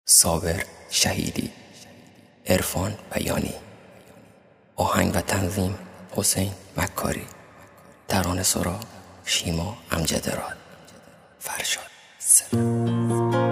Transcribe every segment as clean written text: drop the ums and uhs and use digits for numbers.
صابر شهیدی، عرفان بیانی. آهنگ و تنظیم حسین مکاری. ترانه سرا شیما امجدراد. فرشاد سلام.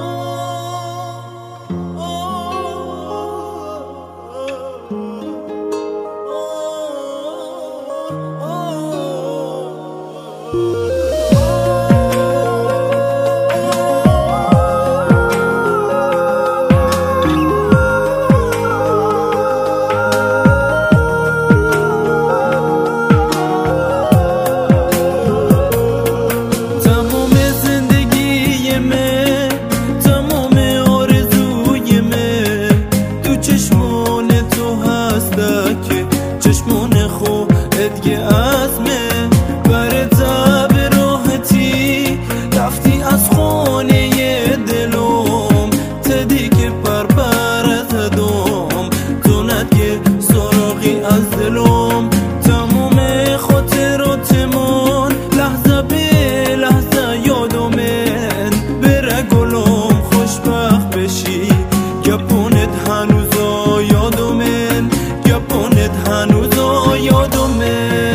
چشمون خودت یه عزمه برتا به راحتی رفتی از خانه دلم تدی که بربرت دم دونت یه سراغی از دلم تموم خاطراتمون لحظه به لحظه یادمن بره گلم خوشبخت بشی گپونت هنوزا یادمن گپونت هنوزا یادمه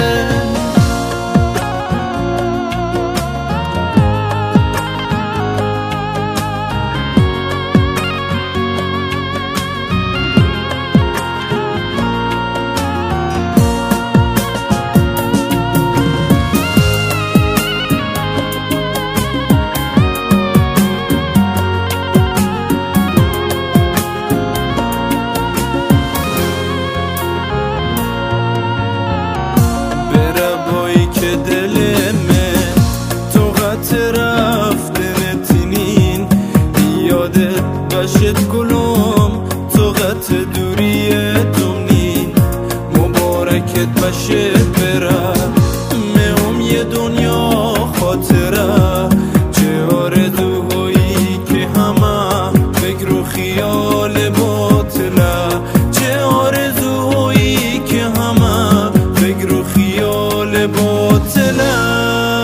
باشد گلوم طاقت دوریتم نین مبارکت باشه برم مهم یه دنیا خاطره چه آرزوهایی که همه فکر و خیال باطله چه آرزوهایی که همه فکر و خیال باطله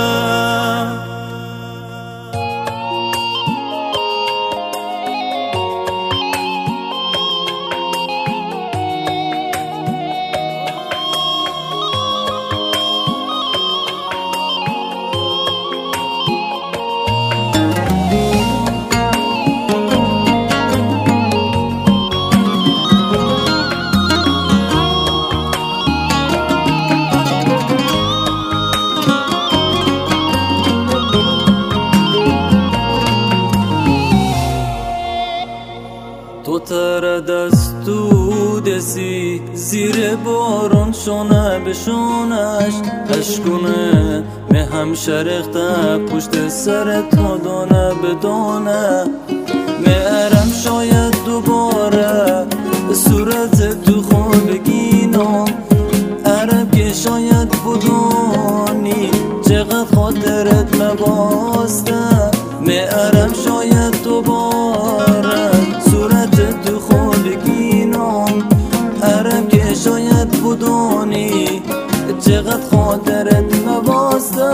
تو تر دستو دسی زیر باران شونه به شونش اشکونه می هم شرخته پشت سر تا دانه به دانه می ارم شاید دوباره صورت تو خواب بگینم عرب که شاید بدونی چقدر خاطرت مباسته می ارم شاید دوباره صورت تو خودگینم عرب که شاید بدونی چقدر خاطرت مباسته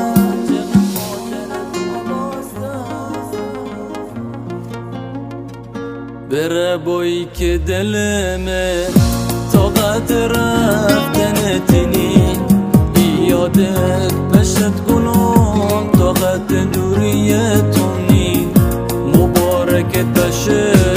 بره بایی که دلمه طاقت رفتن تینی یادت بشت گلوم طاقت دوریتونی مبارکت باشه